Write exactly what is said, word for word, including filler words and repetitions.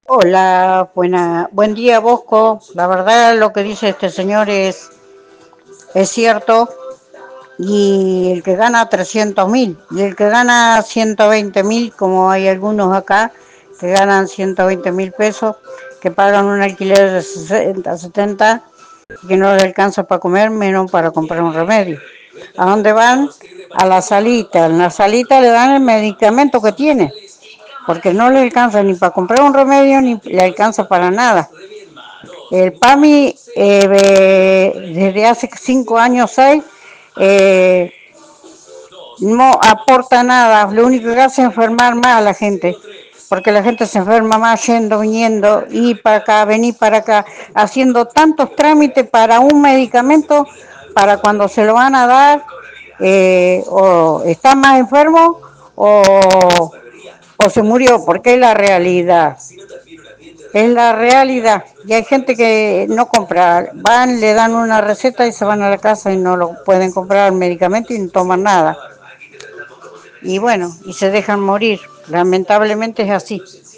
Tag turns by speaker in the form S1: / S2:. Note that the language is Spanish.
S1: Hola, buena, buen día Bosco. La verdad lo que dice este señor es, es cierto. Y el que gana trescientos mil y el que gana ciento veinte mil, como hay algunos acá que ganan ciento veinte mil pesos, que pagan un alquiler de sesenta, setenta, que no le alcanza para comer, menos para comprar un remedio. ¿A dónde van? A la salita. En la salita le dan el medicamento que tiene, porque no le alcanza ni para comprar un remedio ni le alcanza para nada. El PAMI, eh, desde hace cinco años, seis, eh, no aporta nada, lo único que hace es enfermar más a la gente, porque la gente se enferma más yendo, viniendo, ir para acá, venir para acá, haciendo tantos trámites para un medicamento, para cuando se lo van a dar, eh, o está más enfermo, o, o se murió, porque es la realidad. Es la realidad. Y hay gente que no compra, van, le dan una receta y se van a la casa y no lo pueden comprar el medicamento y no toman nada. Y bueno, y se dejan morir. Lamentablemente es así.